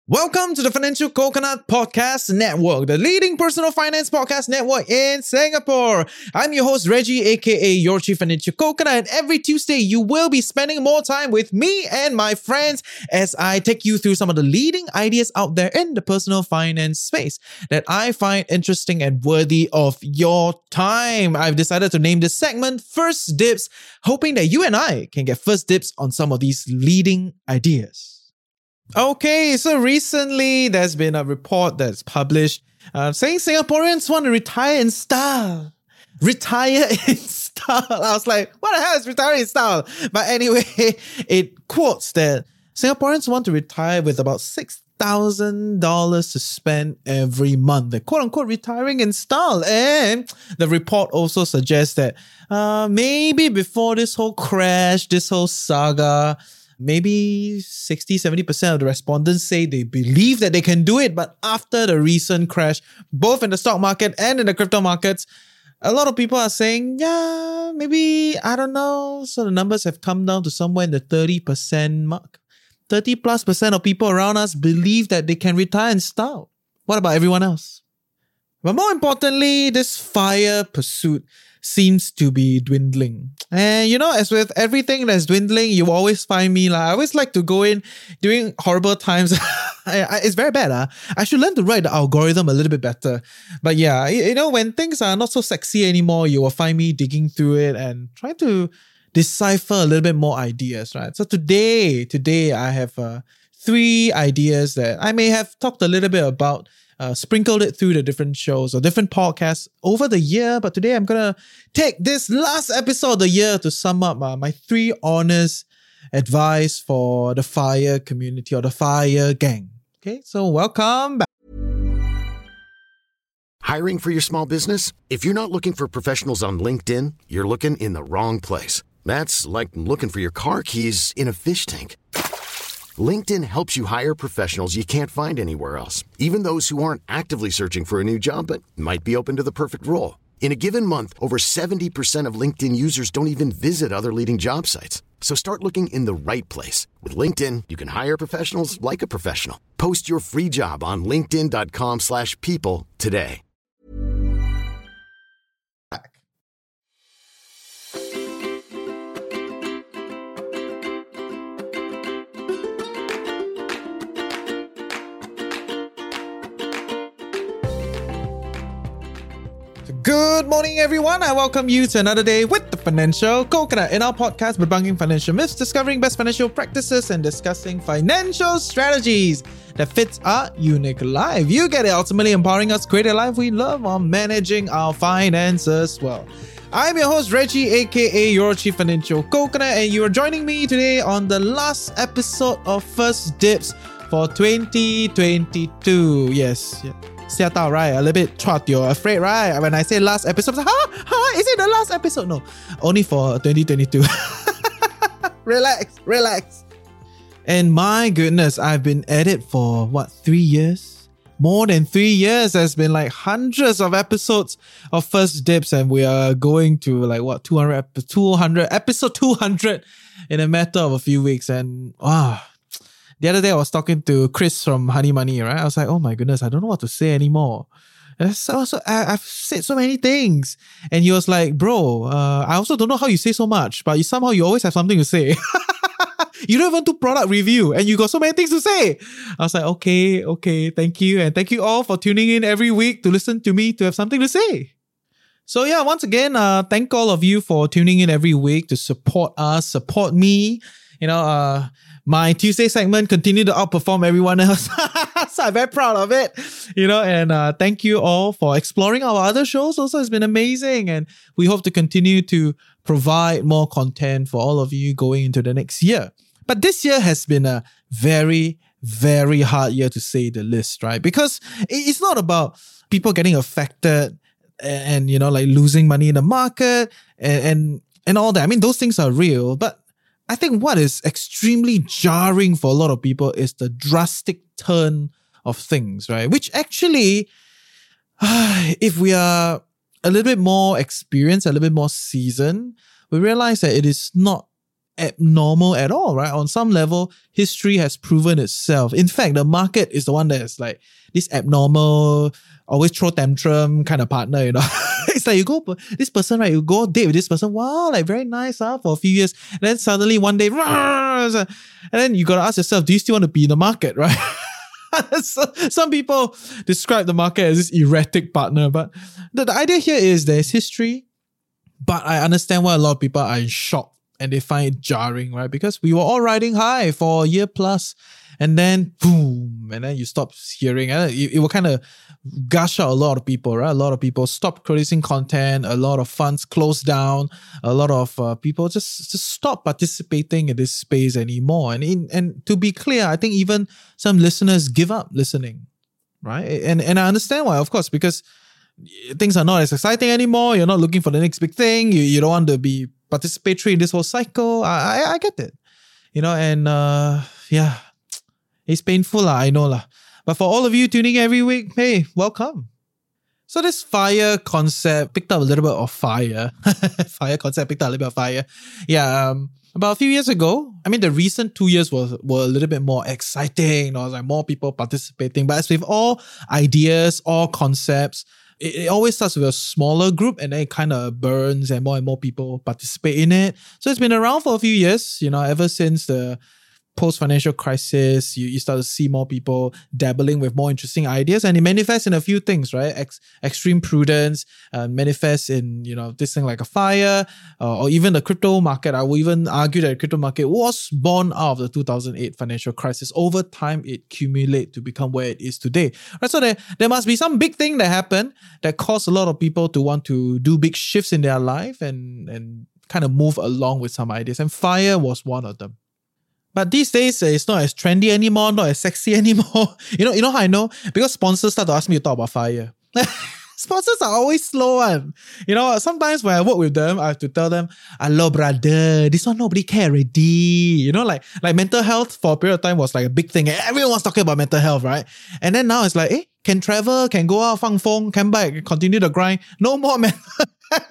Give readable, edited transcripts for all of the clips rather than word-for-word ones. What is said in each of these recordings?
Welcome to the Financial Coconut Podcast Network, the leading personal finance podcast network in Singapore. I'm your host, Reggie, aka your Chief Financial Coconut, and every Tuesday you will be spending more time with me and my friends as I take you through some of the leading ideas out there in the personal finance space that I find interesting and worthy of your time. I've decided to name this segment First Dips, hoping that you and I can get first dips on some of these leading ideas. Okay, so recently there's been a report that's published saying Singaporeans want to retire in style. Retire in style. I was like, what the hell is retiring in style? But anyway, it quotes that Singaporeans want to retire with about $6,000 to spend every month. They're quote-unquote retiring in style. And the report also suggests that maybe before this whole crash, this whole saga, maybe 60-70% of the respondents say they believe that they can do it, but after the recent crash, both in the stock market and in the crypto markets, a lot of people are saying, yeah, maybe, I don't know. So the numbers have come down to somewhere in the 30% mark. 30+% of people around us believe that they can retire in style. What about everyone else? But more importantly, this FIRE pursuit seems to be dwindling. And you know, as with everything that's dwindling, you always find me I always like to go in during horrible times. It's very bad. I should learn to write the algorithm a little bit better. But yeah, you know, when things are not so sexy anymore, you will find me digging through it and trying to decipher a little bit more ideas, right? So today I have 3 ideas that I may have talked a little bit about, sprinkled it through the different shows or different podcasts over the year. But today I'm going to take this last episode of the year to sum up my 3 honest advice for the FIRE community or the FIRE gang. Okay, so welcome back. Hiring for your small business? If you're not looking for professionals on LinkedIn, you're looking in the wrong place. That's like looking for your car keys in a fish tank. LinkedIn helps you hire professionals you can't find anywhere else, even those who aren't actively searching for a new job but might be open to the perfect role. In a given month, over 70% of LinkedIn users don't even visit other leading job sites. So start looking in the right place. With LinkedIn, you can hire professionals like a professional. Post your free job on linkedin.com/people today. Good morning, everyone. I welcome you to another day with the Financial Coconut. In our podcast, debunking financial myths, discovering best financial practices, and discussing financial strategies that fits our unique life. You get it, ultimately empowering us to create a life we love while managing our finances well. I'm your host, Reggie, aka your Chief Financial Coconut, and you are joining me today on the last episode of First Dips for 2022. Yes, yeah. 吓到, right? A little bit trot, you're afraid, right? When I say last episode, is it the last episode? No, only for 2022. Relax. And my goodness, I've been at it for 3 years? More than 3 years. There's been hundreds of episodes of First Dips, and we are going to 200 episode 200 in a matter of a few weeks. And the other day I was talking to Chris from Honey Money, right? I was like, oh my goodness, I don't know what to say anymore. I've said so many things. And he was like, bro, I also don't know how you say so much, but somehow you always have something to say. You don't even do product review and you got so many things to say. I was like, okay, thank you. And thank you all for tuning in every week to listen to me to have something to say. So yeah, once again, thank all of you for tuning in every week to support us, support me. You know, my Tuesday segment continued to outperform everyone else. So I'm very proud of it. You know, and thank you all for exploring our other shows. Also, it's been amazing. And we hope to continue to provide more content for all of you going into the next year. But this year has been a very, very hard year to say the least, right? Because it's not about people getting affected and losing money in the market and all that. I mean, those things are real, but I think what is extremely jarring for a lot of people is the drastic turn of things, right? Which actually, if we are a little bit more experienced, a little bit more seasoned, we realize that it is not abnormal at all, right? On some level, history has proven itself. In fact, the market is the one that is like this abnormal, always throw tantrum kind of partner, It's like you go, this person, right? You go date with this person, wow, like very nice, for a few years. And then suddenly one day, and then you got to ask yourself, do you still want to be in the market, right? So, some people describe the market as this erratic partner, but the idea here is there's history, but I understand why a lot of people are in shock and they find it jarring, right? Because we were all riding high for a year plus, and then boom, and then you stop hearing, and it will kind of gush out a lot of people, right? A lot of people stop producing content, a lot of funds close down, a lot of people just stop participating in this space anymore. And to be clear, I think even some listeners give up listening, right? And I understand why, of course, because things are not as exciting anymore. You're not looking for the next big thing. You don't want to be participatory in this whole cycle. I get it, and yeah, it's painful, I know. But for all of you tuning every week, hey, welcome. So this FIRE concept picked up a little bit of fire. FIRE concept picked up a little bit of fire. Yeah, about a few years ago, I mean, the recent 2 years were a little bit more exciting. Like more people participating. But as with all ideas, all concepts, it always starts with a smaller group and then it kind of burns and more people participate in it. So it's been around for a few years, ever since the post-financial crisis, you start to see more people dabbling with more interesting ideas, and it manifests in a few things, right? Extreme prudence manifests in, this thing like a FIRE, or even the crypto market. I will even argue that the crypto market was born out of the 2008 financial crisis. Over time, it accumulated to become where it is today. Right? So there must be some big thing that happened that caused a lot of people to want to do big shifts in their life and kind of move along with some ideas. And FIRE was one of them. But these days, it's not as trendy anymore, not as sexy anymore. You know how I know? Because sponsors start to ask me to talk about FIRE. Sponsors are always slow one. Sometimes when I work with them, I have to tell them, hello brother, this one nobody care already. Like mental health for a period of time was like a big thing. Everyone was talking about mental health, right? And then now it's like, can travel, can go out, fang fong, come back, continue the grind. No more mental health.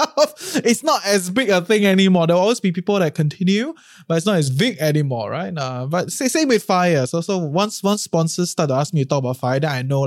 It's not as big a thing anymore. There will always be people that continue, but it's not as big anymore, right? But same with FIRE. So once sponsors start to ask me to talk about FIRE, then I know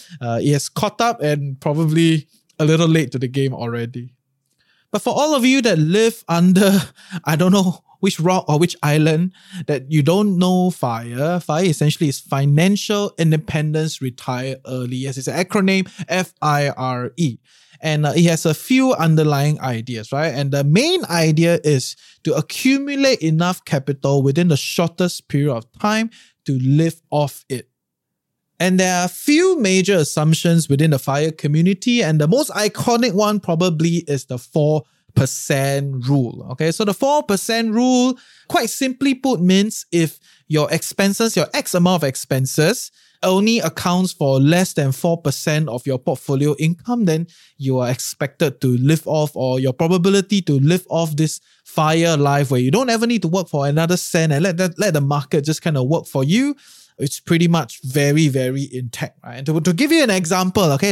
it has caught up and probably a little late to the game already. But for all of you that live under, I don't know which rock or which island, that you don't know FIRE essentially is Financial Independence Retire Early. Yes, it's an acronym, FIRE. And it has a few underlying ideas, right? And the main idea is to accumulate enough capital within the shortest period of time to live off it. And there are a few major assumptions within the FIRE community, and the most iconic one probably is the 4% rule. Okay, so the 4% rule, quite simply put, means if your expenses, your X amount of expenses, only accounts for less than 4% of your portfolio income, then you are expected to live off, or your probability to live off this FIRE life where you don't ever need to work for another cent and let the market just kind of work for you, it's pretty much very, very intact, right? And to give you an example, okay,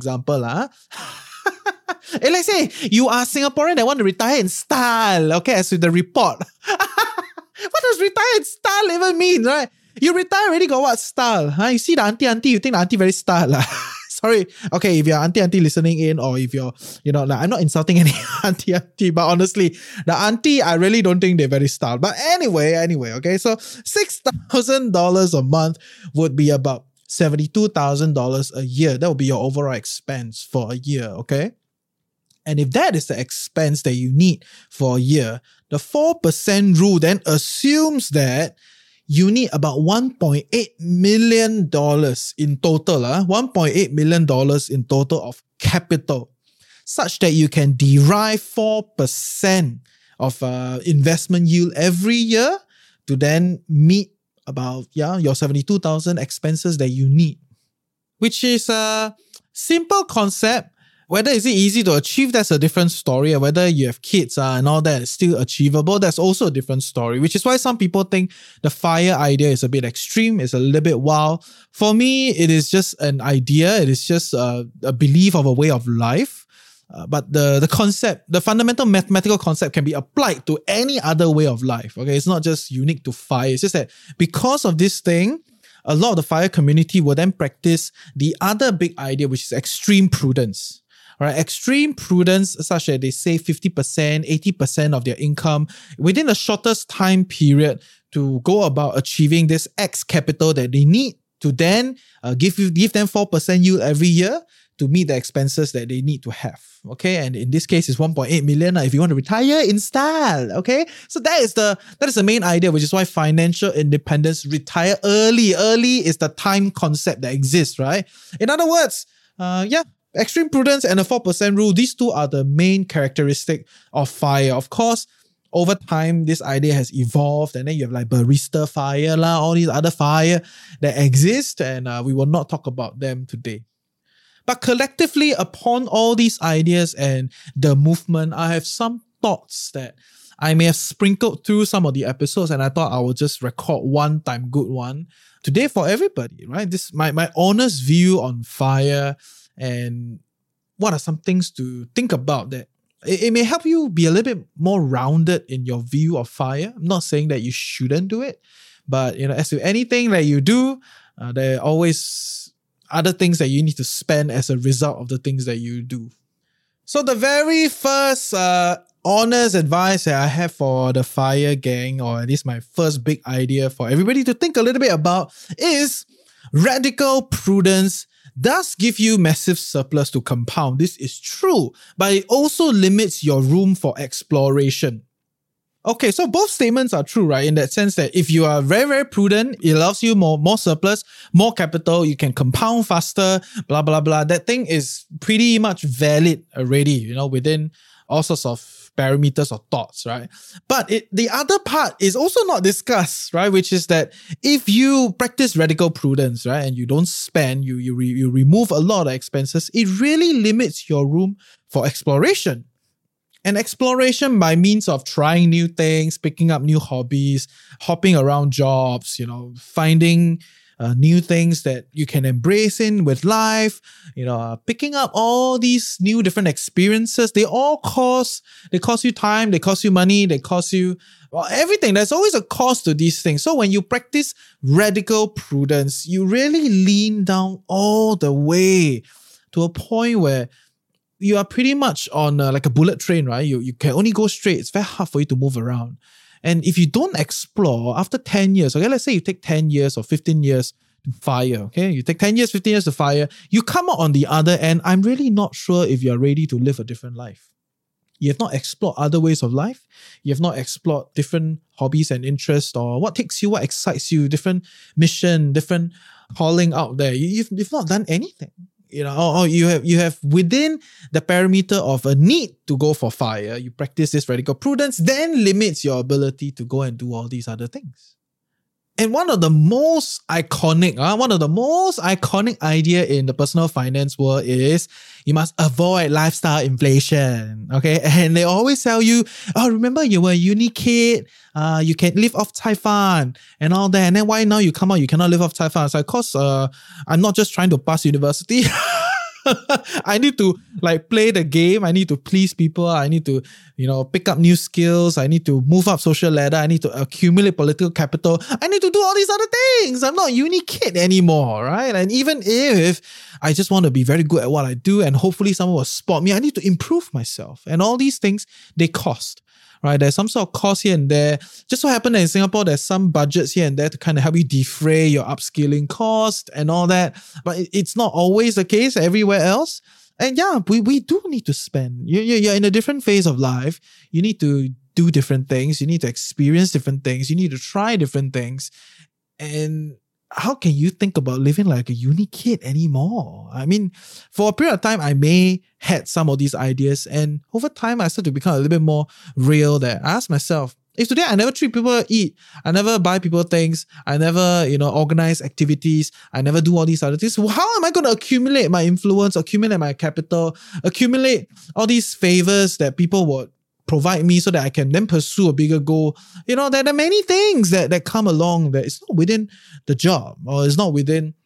Hey, let's say you are Singaporean that want to retire in style, okay, as with the report. What does retire in style even mean, right? You retire already, got what style? Huh? You see the auntie, you think the auntie very style. Sorry. Okay, if you're auntie listening in, or if you're, I'm not insulting any auntie, but honestly, the auntie, I really don't think they're very style. But anyway, okay, so $6,000 a month would be about $72,000 a year. That would be your overall expense for a year, okay? And if that is the expense that you need for a year, the 4% rule then assumes that you need about $1.8 million in total, $1.8 million in total of capital, such that you can derive 4% of investment yield every year to then meet about your 72,000 expenses that you need, which is a simple concept. Whether is it easy to achieve, that's a different story. And whether you have kids and all that is still achievable, that's also a different story, which is why some people think the FIRE idea is a bit extreme, it's a little bit wild. For me, it is just an idea. It is just a belief of a way of life. But the concept, the fundamental mathematical concept can be applied to any other way of life. Okay, it's not just unique to FIRE. It's just that because of this thing, a lot of the FIRE community will then practice the other big idea, which is extreme prudence. All right, extreme prudence, such that they save 50%, 80% of their income within the shortest time period to go about achieving this X capital that they need to then give them 4% yield every year to meet the expenses that they need to have. Okay, and in this case, it's 1.8 million if you want to retire in style. Okay, so that is the main idea, which is why financial independence, retire early. Early is the time concept that exists, right? In other words, extreme prudence and a 4% rule, these two are the main characteristic of FIRE. Of course, over time, this idea has evolved, and then you have like barista FIRE, all these other FIRE that exist, and we will not talk about them today. But collectively, upon all these ideas and the movement, I have some thoughts that I may have sprinkled through some of the episodes, and I thought I would just record one time good one today for everybody, right? This my honest view on FIRE and what are some things to think about that it may help you be a little bit more rounded in your view of FIRE. I'm not saying that you shouldn't do it, but as with anything that you do, there are always other things that you need to spend as a result of the things that you do. So the very first honest advice that I have for the FIRE gang, or at least my first big idea for everybody to think a little bit about, is radical prudence does give you massive surplus to compound. This is true, but it also limits your room for exploration. Okay, so both statements are true, right? In that sense that if you are very, very prudent, it allows you more surplus, more capital, you can compound faster, blah, blah, blah. That thing is pretty much valid already, within all sorts of parameters or thoughts, right? But the other part is also not discussed, right? Which is that if you practice radical prudence, right, and you don't spend, you remove a lot of expenses, it really limits your room for exploration. And exploration by means of trying new things, picking up new hobbies, hopping around jobs, finding new things that you can embrace in with life, picking up all these new different experiences. They cost you time, they cost you money, they cost you everything. There's always a cost to these things. So when you practice radical prudence, you really lean down all the way to a point where you are pretty much on like a bullet train, right? You can only go straight. It's very hard for you to move around. And if you don't explore after 10 years, okay, let's say you take 10 years or 15 years to FIRE, okay? You take 10 years, 15 years to FIRE, you come out on the other end, I'm really not sure if you're ready to live a different life. You have not explored other ways of life. You have not explored different hobbies and interests, or what excites you, different mission, different calling out there. You've not done anything. Or you have within the parameter of a need to go for FIRE, you practice this radical prudence, then limits your ability to go and do all these other things. And one of the most iconic idea in the personal finance world is you must avoid lifestyle inflation. Okay, and they always tell you, remember you were a uni kid, you can live off Cai Fan and all that. And then why now you come out you cannot live off Cai Fan? It's like, cause I'm not just trying to pass university. I need to play the game. I need to please people. I need to, pick up new skills. I need to move up social ladder. I need to accumulate political capital. I need to do all these other things. I'm not a uni kid anymore, right? And even if I just want to be very good at what I do and hopefully someone will spot me, I need to improve myself. And all these things, they cost. Right, there's some sort of cost here and there. Just so happen that in Singapore, there's some budgets here and there to kind of help you defray your upskilling cost and all that. But it's not always the case everywhere else. And we do need to spend. You're in a different phase of life. You need to do different things. You need to experience different things. You need to try different things. And how can you think about living like a uni kid anymore? I mean, for a period of time, I may had some of these ideas, and over time, I started to become a little bit more real there. I asked myself, if today I never treat people to eat, I never buy people things, I never, organize activities, I never do all these other things, how am I going to accumulate my influence, accumulate my capital, accumulate all these favors that people would provide me so that I can then pursue a bigger goal? There are many things that come along that it's not within the job, or it's not within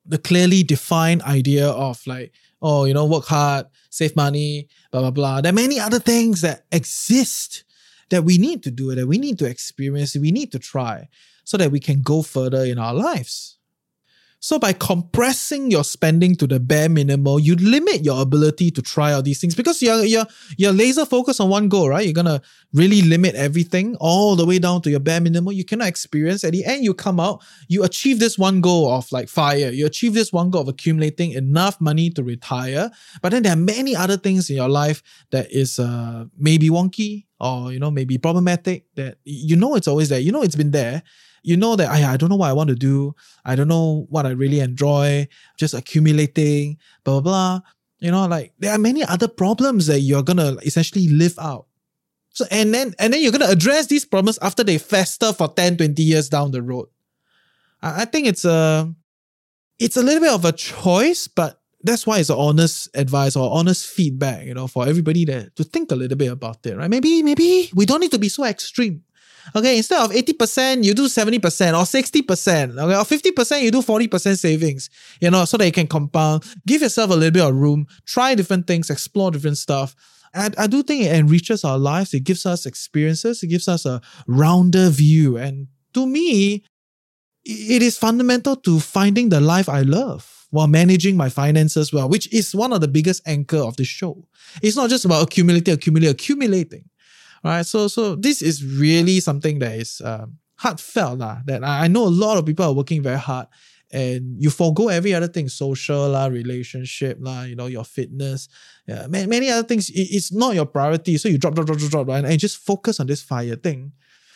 the clearly defined idea of like, oh, work hard, save money, blah, blah, blah. There are many other things that exist that we need to do, that we need to experience, we need to try so that we can go further in our lives. So by compressing your spending to the bare minimum, you limit your ability to try out these things because you're laser focused on one goal, right? You're going to really limit everything all the way down to your bare minimum. You cannot experience. At the end, you come out, you achieve this one goal of like FIRE. You achieve this one goal of accumulating enough money to retire. But then there are many other things in your life that is maybe wonky or, maybe problematic that it's always there. It's been there. You know that I don't know what I want to do. I don't know what I really enjoy. Just accumulating, blah, blah, blah. Like there are many other problems that you're going to essentially live out. So, and then you're going to address these problems after they fester for 10, 20 years down the road. I think it's a little bit of a choice, but that's why it's an honest advice or honest feedback, for everybody there to think a little bit about it, right? Maybe we don't need to be so extreme. Okay, instead of 80%, you do 70% or 60%, okay, or 50%, you do 40% savings, so that you can compound. Give yourself a little bit of room, try different things, explore different stuff. And I do think it enriches our lives. It gives us experiences. It gives us a rounder view. And to me, it is fundamental to finding the life I love while managing my finances well, which is one of the biggest anchor of the show. It's not just about accumulating. Right, so this is really something that is heartfelt that I know a lot of people are working very hard, and you forego every other thing, social relationship your fitness, many other things. It's not your priority, so you drop, right, and just focus on this FIRE thing.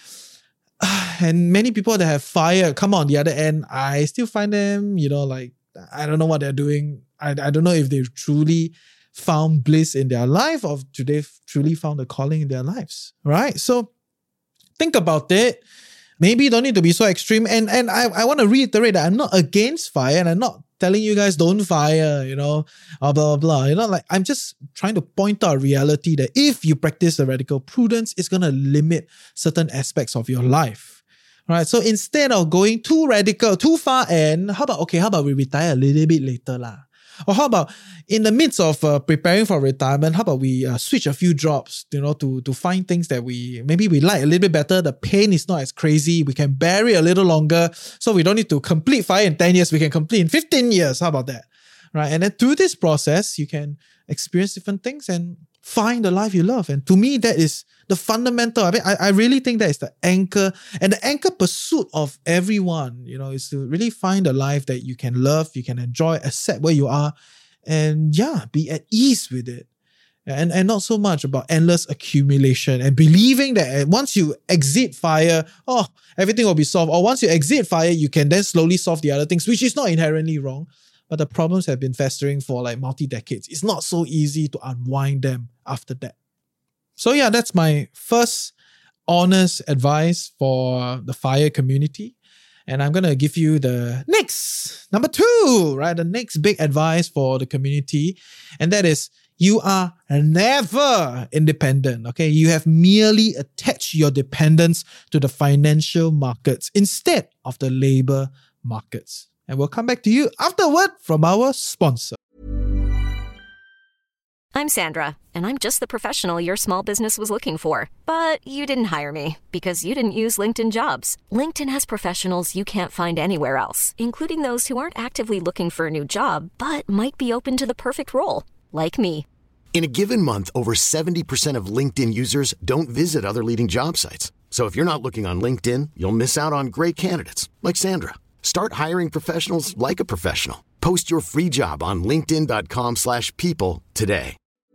And many people that have FIRE come on the other end, I still find them, like I don't know what they're doing. I don't know if they've truly found bliss in their life or they've truly found a calling in their lives, right? So think about it. Maybe you don't need to be so extreme. And I want to reiterate that I'm not against FIRE and I'm not telling you guys don't FIRE, or blah, blah, blah. Like I'm just trying to point out a reality that if you practice a radical prudence, it's going to limit certain aspects of your life. Right? So instead of going too radical, too far end, how about we retire a little bit later lah? Or how about in the midst of preparing for retirement, how about we switch a few jobs, to find things that maybe we like a little bit better. The pain is not as crazy. We can bear it a little longer. So we don't need to complete FIRE in 10 years. We can complete in 15 years. How about that? Right? And then through this process, you can experience different things and find the life you love. And to me, that is the fundamental. I really think that is the anchor and the anchor pursuit of everyone, is to really find a life that you can love, you can enjoy, accept where you are, and be at ease with it. And not so much about endless accumulation and believing that once you exit FIRE, everything will be solved. Or once you exit FIRE, you can then slowly solve the other things, which is not inherently wrong. But the problems have been festering for like multi-decades. It's not so easy to unwind them after that. So that's my first honest advice for the FIRE community. And I'm going to give you the next, number 2, right? The next big advice for the community. And that is, you are never independent, okay? You have merely attached your dependence to the financial markets instead of the labor markets. And we'll come back to you afterward from our sponsor. I'm Sandra, and I'm just the professional your small business was looking for. But you didn't hire me because you didn't use LinkedIn Jobs. LinkedIn has professionals you can't find anywhere else, including those who aren't actively looking for a new job, but might be open to the perfect role, like me. In a given month, over 70% of LinkedIn users don't visit other leading job sites. So if you're not looking on LinkedIn, you'll miss out on great candidates like Sandra. Start hiring professionals like a professional. Post your free job on linkedin.com/people today.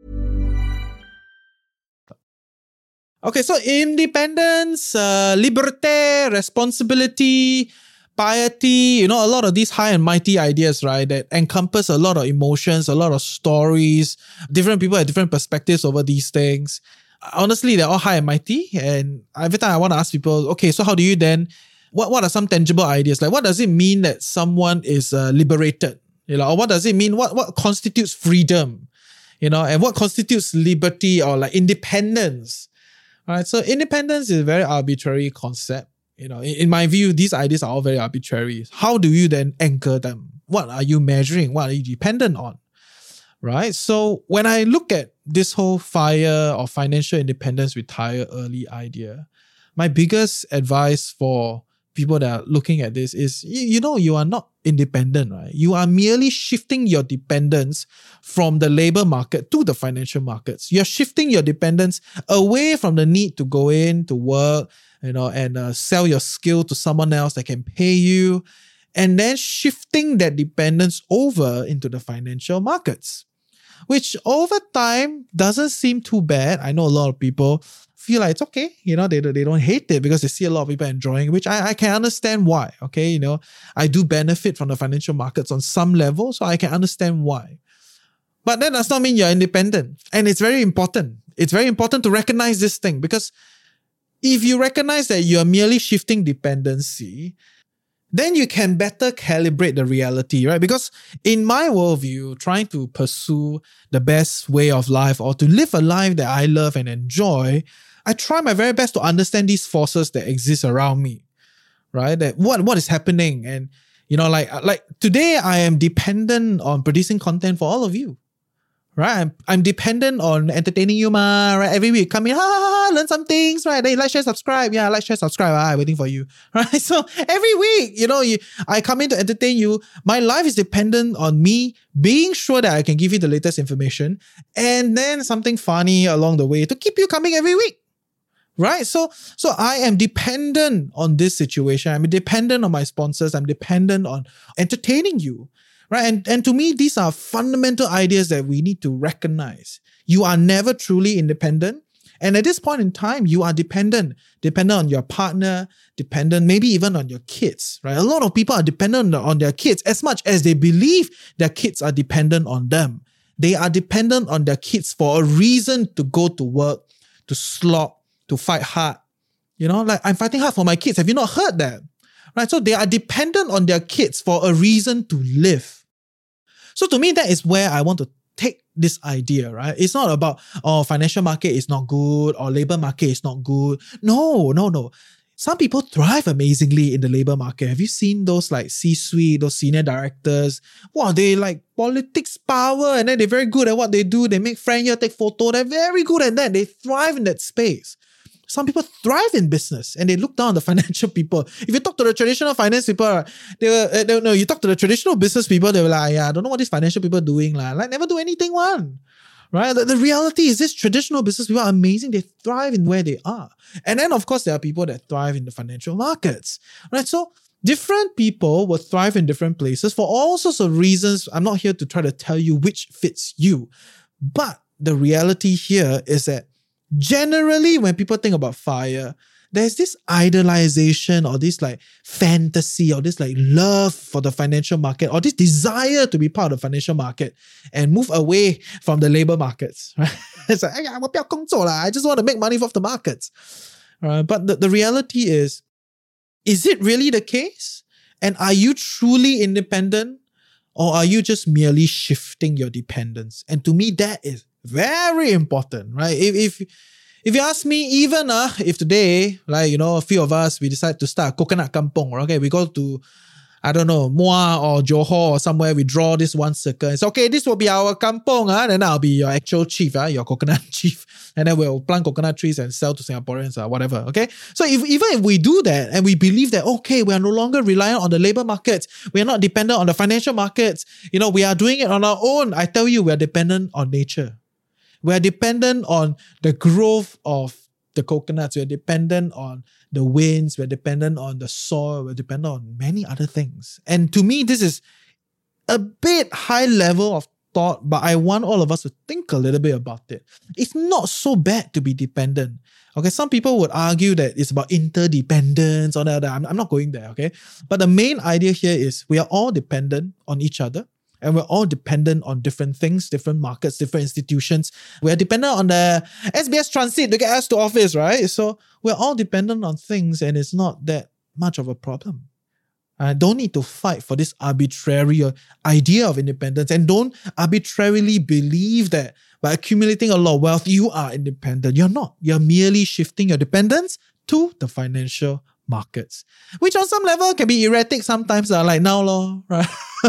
Okay, so independence, liberté, responsibility, piety, a lot of these high and mighty ideas, right, that encompass a lot of emotions, a lot of stories. Different people have different perspectives over these things. Honestly, they're all high and mighty. And every time I want to ask people, okay, so how do you then... What are some tangible ideas? Like, what does it mean that someone is liberated? Or what does it mean? What constitutes freedom? And what constitutes liberty or like independence? All right. So independence is a very arbitrary concept. In my view, these ideas are all very arbitrary. How do you then anchor them? what are you measuring? What are you dependent on? Right? So when I look at this whole FIRE or financial independence, retire early idea, my biggest advice for people that are looking at this is, you are not independent, right? You are merely shifting your dependence from the labor market to the financial markets. You're shifting your dependence away from the need to go in to work, and sell your skill to someone else that can pay you, and then shifting that dependence over into the financial markets, which over time doesn't seem too bad. I know a lot of people feel like it's okay. They don't hate it because they see a lot of people enjoying, which I can understand why. Okay, I do benefit from the financial markets on some level, so I can understand why. But that does not mean you're independent. And it's very important. It's very important to recognize this thing, because if you recognize that you're merely shifting dependency, then you can better calibrate the reality, right? Because in my worldview, trying to pursue the best way of life or to live a life that I love and enjoy, I try my very best to understand these forces that exist around me, right? That what is happening. And, like today I am dependent on producing content for all of you, right? I'm dependent on entertaining you, right? Every week, come in, learn some things, right? Then like, share, subscribe. Yeah, like, share, subscribe. Waiting for you, right? So every week, I come in to entertain you. My life is dependent on me being sure that I can give you the latest information and then something funny along the way to keep you coming every week, right? So I am dependent on this situation. I'm dependent on my sponsors. I'm dependent on entertaining you. Right? And to me, these are fundamental ideas that we need to recognize. You are never truly independent. And at this point in time, you are dependent on your partner, dependent maybe even on your kids, right? A lot of people are dependent on their kids as much as they believe their kids are dependent on them. They are dependent on their kids for a reason to go to work, to slog, to fight hard. Like I'm fighting hard for my kids. Have you not heard that? Right? So they are dependent on their kids for a reason to live. So to me, that is where I want to take this idea, right? It's not about, financial market is not good or labor market is not good. No. Some people thrive amazingly in the labor market. Have you seen those like C-suite, those senior directors? Wow, they like politics power and then they're very good at what they do. They make friends here, take photo. They're very good at that. They thrive in that space. Some people thrive in business and they look down on the financial people. If you talk to the traditional finance people, you talk to the traditional business people, they were like, I don't know what these financial people are doing. Like never do anything one. Right? The reality is these traditional business people are amazing. They thrive in where they are. And then of course there are people that thrive in the financial markets. Right? So different people will thrive in different places for all sorts of reasons. I'm not here to try to tell you which fits you. But the reality here is that generally, when people think about FIRE, there's this idolization or this like fantasy or this like love for the financial market or this desire to be part of the financial market and move away from the labor markets. Right? It's like, I just want to make money off the markets. But the reality is it really the case? And are you truly independent or are you just merely shifting your dependence? And to me, that is very important, right? If you ask me, even if today, like, a few of us, we decide to start a coconut kampong, okay, we go to, I don't know, Muar or Johor or somewhere, we draw this one circle. It's okay, this will be our kampong, then I'll be your actual chief, your coconut chief. And then we'll plant coconut trees and sell to Singaporeans or whatever, okay? So even if we do that and we believe that, okay, we are no longer reliant on the labor markets, we are not dependent on the financial markets, we are doing it on our own, I tell you, we are dependent on nature. We are dependent on the growth of the coconuts. We are dependent on the winds. We're dependent on the soil. We're dependent on many other things. And to me, this is a bit high level of thought, but I want all of us to think a little bit about it. It's not so bad to be dependent. Okay, some people would argue that it's about interdependence or that. I'm not going there, okay? But the main idea here is we are all dependent on each other. And we're all dependent on different things, different markets, different institutions. We're dependent on the SBS Transit to get us to office, right? So we're all dependent on things and it's not that much of a problem. Don't need to fight for this arbitrary idea of independence and don't arbitrarily believe that by accumulating a lot of wealth, you are independent. You're not. You're merely shifting your dependence to the financial markets, which on some level can be erratic sometimes, like now, lor, right?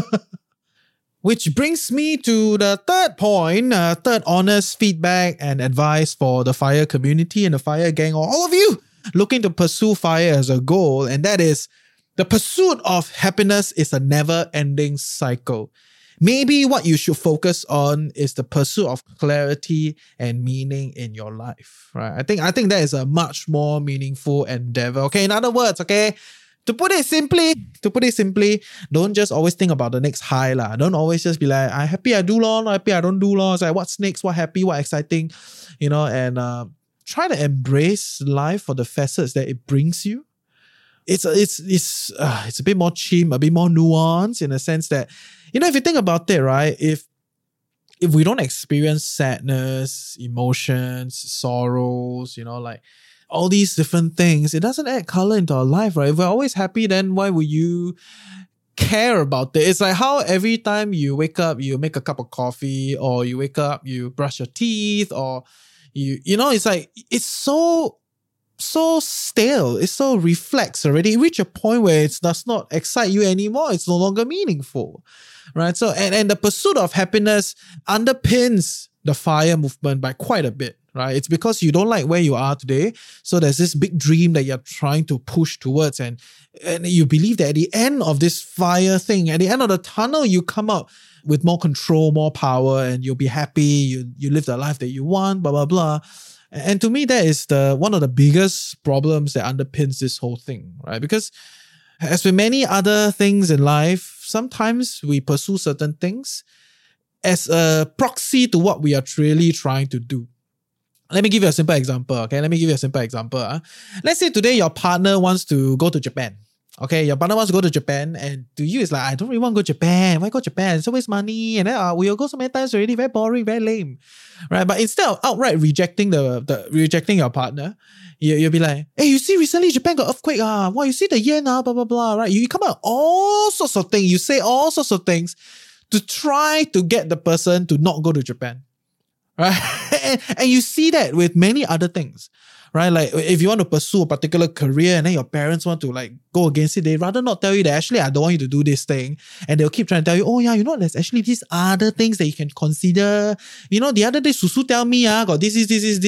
Which brings me to the third point, third honest feedback and advice for the FIRE community and the FIRE gang, or all of you looking to pursue FIRE as a goal, and that is the pursuit of happiness is a never-ending cycle. Maybe what you should focus on is the pursuit of clarity and meaning in your life, right? I think that is a much more meaningful endeavor. Okay, in other words, okay, to put it simply, don't just always think about the next high lah. Don't always just be like, I'm happy I do lor, not happy I don't do lor. It's like, what's next, what happy, what exciting, and try to embrace life for the facets that it brings you. It's a bit more chim, a bit more nuanced in a sense that, if you think about it, right, if we don't experience sadness, emotions, sorrows, like all these different things, it doesn't add color into our life, right? If we're always happy, then why would you care about it? It's like how every time you wake up, you make a cup of coffee, or you wake up, you brush your teeth, or it's like, it's so stale, it's so reflex already. It reach a point where it does not excite you anymore. It's no longer meaningful, right? So, and the pursuit of happiness underpins the FIRE movement by quite a bit, right? It's because you don't like where you are today. So there's this big dream that you're trying to push towards, and you believe that at the end of this FIRE thing, at the end of the tunnel, you come out with more control, more power, and you'll be happy. You live the life that you want, blah, blah, blah. And to me, that is one of the biggest problems that underpins this whole thing, right? Because as with many other things in life, sometimes we pursue certain things as a proxy to what we are really trying to do. Let me give you a simple example, okay? Let's say today your partner wants to go to Japan. Okay, your partner wants to go to Japan, and to you it's like, I don't really want to go to Japan. Why go to Japan? It's always money, and then we'll go so many times already. Very boring, very lame, right? But instead of outright rejecting rejecting your partner, you'll be like, hey, you see, recently Japan got earthquake. Wow, you see the yen, blah blah blah, right? You come out all sorts of things. You say all sorts of things to try to get the person to not go to Japan, right? and you see that with many other things. Right? Like if you want to pursue a particular career and then your parents want to like go against it, they rather not tell you that actually I don't want you to do this thing. And they'll keep trying to tell you, oh yeah, there's actually these other things that you can consider. The other day Susu tell me, got this.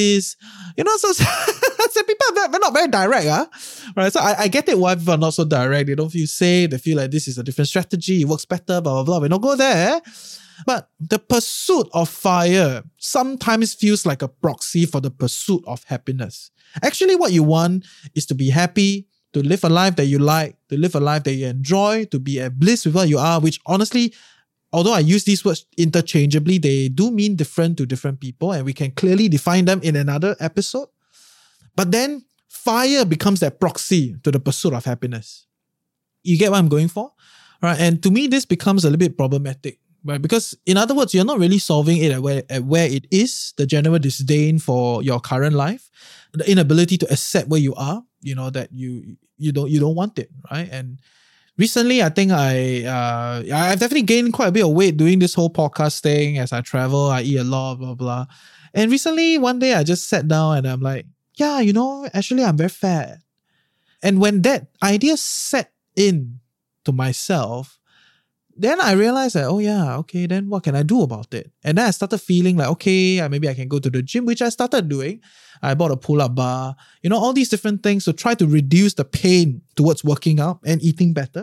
So people are not very direct, right? So I get it why people are not so direct. They don't feel safe. They feel like this is a different strategy. It works better, blah, blah, blah. We don't go there. But the pursuit of FIRE sometimes feels like a proxy for the pursuit of happiness. Actually, what you want is to be happy, to live a life that you like, to live a life that you enjoy, to be at bliss with what you are, which honestly, although I use these words interchangeably, they do mean different to different people, and we can clearly define them in another episode. But then FIRE becomes that proxy to the pursuit of happiness. You get what I'm going for? Right? And to me, this becomes a little bit problematic. Right? Because in other words, you're not really solving it at where it is, the general disdain for your current life, the inability to accept where you are, that you don't want it, right? And recently, I think I've definitely gained quite a bit of weight doing this whole podcast thing. As I travel, I eat a lot, blah, blah. And recently, one day I just sat down and I'm like, yeah, actually I'm very fat. And when that idea set in to myself, then I realized that, oh yeah, okay, then what can I do about it? And then I started feeling like, okay, maybe I can go to the gym, which I started doing. I bought a pull-up bar, all these different things to try to reduce the pain towards working out and eating better.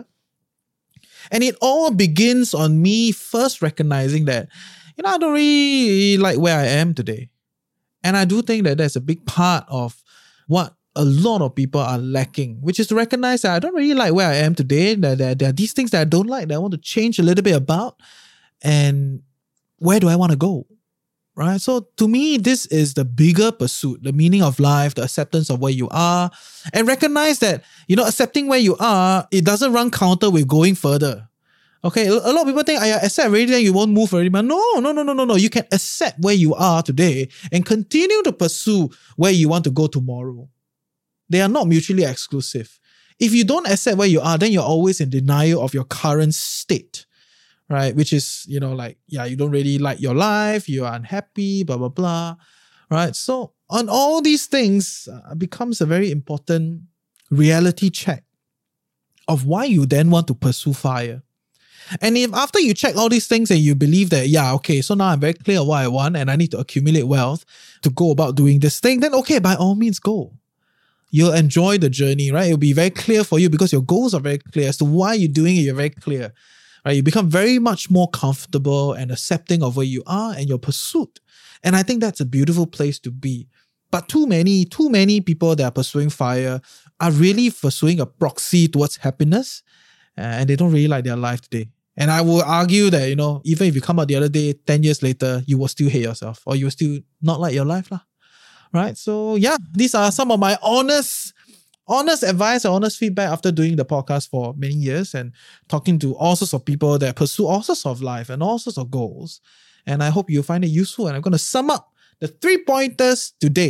And it all begins on me first recognizing that, I don't really like where I am today. And I do think that there's a big part of what a lot of people are lacking, which is to recognize that I don't really like where I am today. There are these things that I don't like that I want to change a little bit about. And where do I want to go? Right? So to me, this is the bigger pursuit, the meaning of life, the acceptance of where you are. And recognize that, accepting where you are, it doesn't run counter with going further. Okay, a lot of people think, I accept already, then you won't move already. But no. You can accept where you are today and continue to pursue where you want to go tomorrow. They are not mutually exclusive. If you don't accept where you are, then you're always in denial of your current state, right? Which is, you don't really like your life, you are unhappy, blah, blah, blah, right? So on all these things becomes a very important reality check of why you then want to pursue FIRE. And if after you check all these things and you believe that, yeah, okay, so now I'm very clear what I want and I need to accumulate wealth to go about doing this thing, then okay, by all means go. You'll enjoy the journey, right? It'll be very clear for you because your goals are very clear. As to why you're doing it, you're very clear. Right? You become very much more comfortable and accepting of where you are and your pursuit. And I think that's a beautiful place to be. But too many people that are pursuing FIRE are really pursuing a proxy towards happiness, and they don't really like their life today. And I will argue that, even if you come out the other day, 10 years later, you will still hate yourself or you will still not like your life. Right? So yeah, these are some of my honest advice or honest feedback after doing the podcast for many years and talking to all sorts of people that pursue all sorts of life and all sorts of goals. And I hope you find it useful. And I'm going to sum up the 3 pointers today.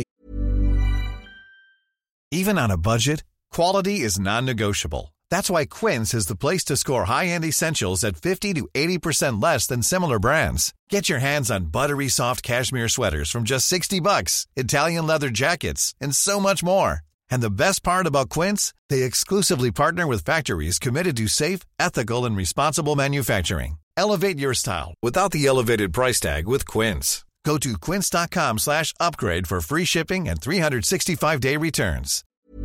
Even on a budget, quality is non-negotiable. That's why Quince is the place to score high-end essentials at 50 to 80% less than similar brands. Get your hands on buttery soft cashmere sweaters from just $60, Italian leather jackets, and so much more. And the best part about Quince, they exclusively partner with factories committed to safe, ethical, and responsible manufacturing. Elevate your style without the elevated price tag with Quince. Go to quince.com/upgrade for free shipping and 365-day returns.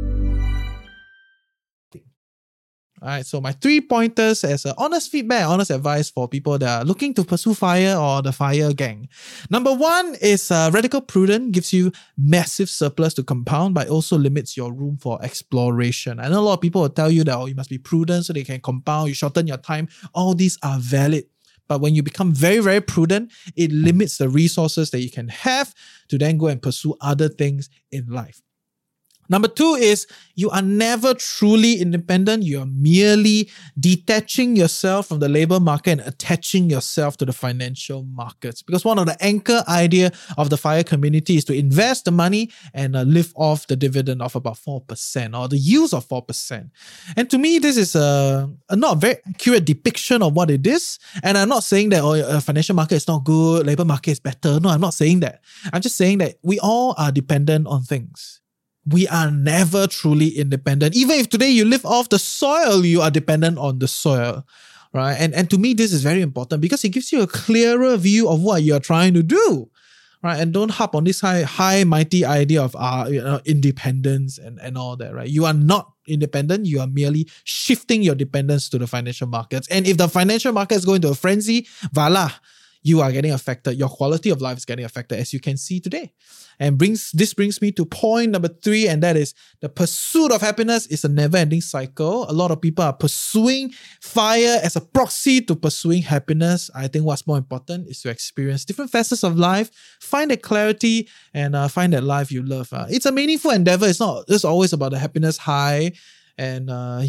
All right, so my 3 pointers as honest feedback, honest advice for people that are looking to pursue FIRE or the FIRE gang. Number 1 is radical prudence, gives you massive surplus to compound, but also limits your room for exploration. I know a lot of people will tell you that, you must be prudent so they can compound, you shorten your time. All these are valid. But when you become very, very prudent, it limits the resources that you can have to then go and pursue other things in life. Number 2 is you are never truly independent. You are merely detaching yourself from the labor market and attaching yourself to the financial markets. Because one of the anchor idea of the FIRE community is to invest the money and live off the dividend of about 4% or the yields of 4%. And to me, this is a not very accurate depiction of what it is. And I'm not saying that financial market is not good, labor market is better. No, I'm not saying that. I'm just saying that we all are dependent on things. We are never truly independent. Even if today you live off the soil, you are dependent on the soil, right? And to me, this is very important because it gives you a clearer view of what you're trying to do, right? And don't harp on this high mighty idea of independence and all that, right? You are not independent. You are merely shifting your dependence to the financial markets. And if the financial markets go into a frenzy, voila, you are getting affected. Your quality of life is getting affected, as you can see today. And this brings me to point number 3, and that is the pursuit of happiness is a never-ending cycle. A lot of people are pursuing FIRE as a proxy to pursuing happiness. I think what's more important is to experience different facets of life, find that clarity, and find that life you love. It's a meaningful endeavor. It's not just always about the happiness high. And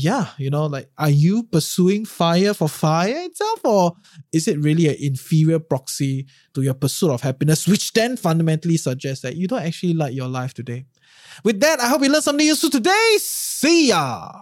are you pursuing FIRE for FIRE itself, or is it really an inferior proxy to your pursuit of happiness, which then fundamentally suggests that you don't actually like your life today? With that, I hope you learned something useful today. See ya!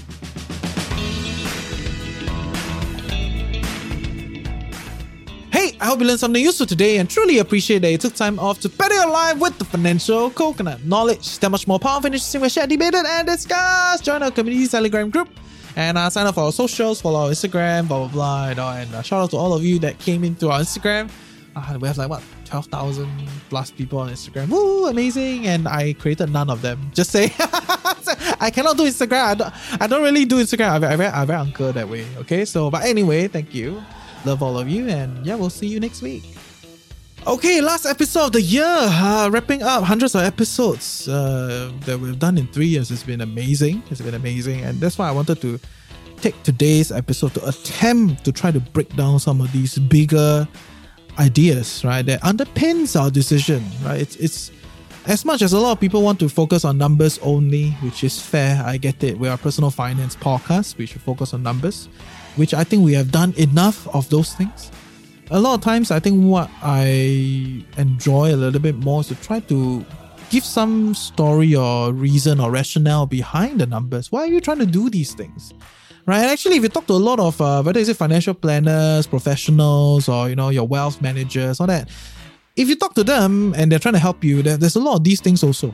Hey, I hope you learned something useful today and truly appreciate that you took time off to better your life with the Financial Coconut. Knowledge, that much more power, financial we share, debated and discussed. Join our community Telegram group and sign up for our socials, follow our Instagram, blah, blah, blah. And shout out to all of you that came into our Instagram. We have 12,000 plus people on Instagram. Woo, amazing. And I created none of them. Just say, I cannot do Instagram. I don't really do Instagram. I'm very uncle that way. Okay, but anyway, thank you. Love all of you, and we'll see you next week. Okay, last episode of the year, wrapping up hundreds of episodes that we've done in 3 years. It's been amazing, and that's why I wanted to take today's episode to attempt to try to break down some of these bigger ideas, right, that underpins our decision, right? It's as much as a lot of people want to focus on numbers only, which is fair, I get it. We're a personal finance podcast, we should focus on numbers, which I think we have done enough of those things. A lot of times, I think what I enjoy a little bit more is to try to give some story or reason or rationale behind the numbers. Why are you trying to do these things? Right? And actually, if you talk to a lot of, whether it's financial planners, professionals, or your wealth managers, all that, if you talk to them and they're trying to help you, there's a lot of these things also.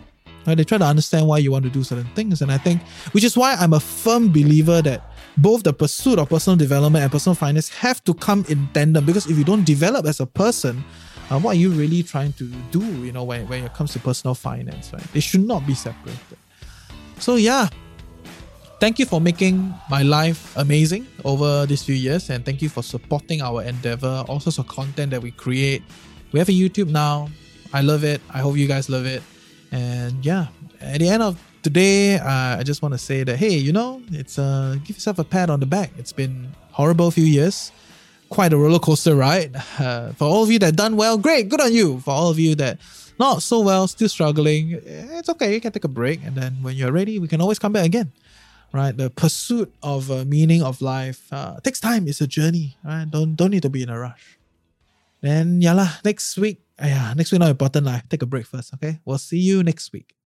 Right? They try to understand why you want to do certain things. And I think, which is why I'm a firm believer that both the pursuit of personal development and personal finance have to come in tandem, because if you don't develop as a person, what are you really trying to do, when it comes to personal finance, right? They should not be separated. So yeah, thank you for making my life amazing over these few years, and thank you for supporting our endeavor, all sorts of content that we create. We have a YouTube now. I love it. I hope you guys love it. And yeah, at the end of today, I just want to say that, hey, it's give yourself a pat on the back. It's been horrible few years. Quite a roller coaster ride. For all of you that done well, great, good on you. For all of you that not so well, still struggling, it's okay. You can take a break. And then when you're ready, we can always come back again. Right? The pursuit of meaning of life takes time. It's a journey. Right? Don't need to be in a rush. Then next week not important. Take a break first. Okay, we'll see you next week.